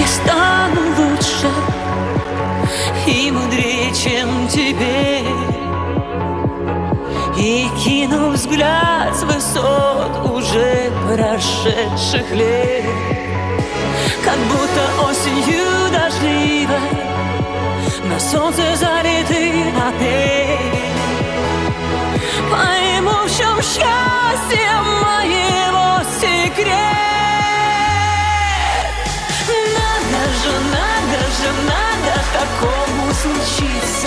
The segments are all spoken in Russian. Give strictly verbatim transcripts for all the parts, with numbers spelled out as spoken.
я стану лучше и мудрее, чем теперь, и кину взгляд с высот уже прошедших лет, как будто осенью дождливой на солнце залитый отель. Пойму, в чем счастье моего секрет. Надо же, надо же, надо такому случиться.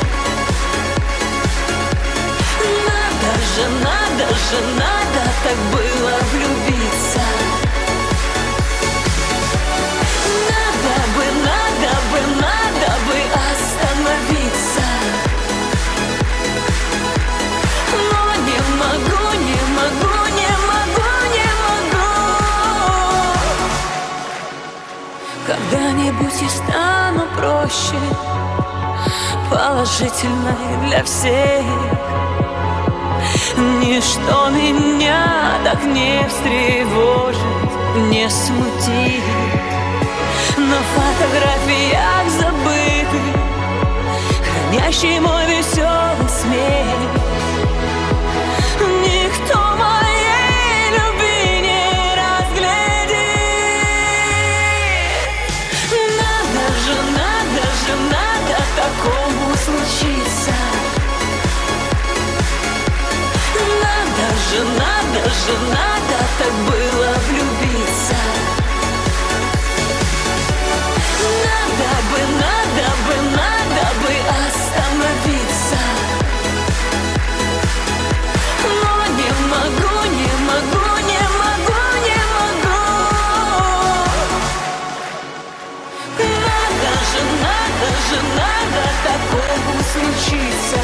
Надо же, надо же, надо так было влюбиться. Надо бы, надо бы, надо бы остановиться. Но не могу, не могу, не могу, не могу. Когда-нибудь я стану проще, положительной для всех. Ничто меня так не встревожит, не смутит. На фотографиях забытых, хранящий мой веселый смех, никто моей любви не разглядит. Надо же, надо же, надо такому случиться. Надо же, надо же, надо так было влюбиться. Надо бы, надо бы, надо бы остановиться. Но не могу, не могу, не могу, не могу. Надо же, надо же, надо такому случиться.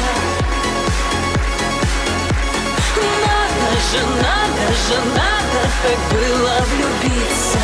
Надо же, надо же, надо так было влюбиться.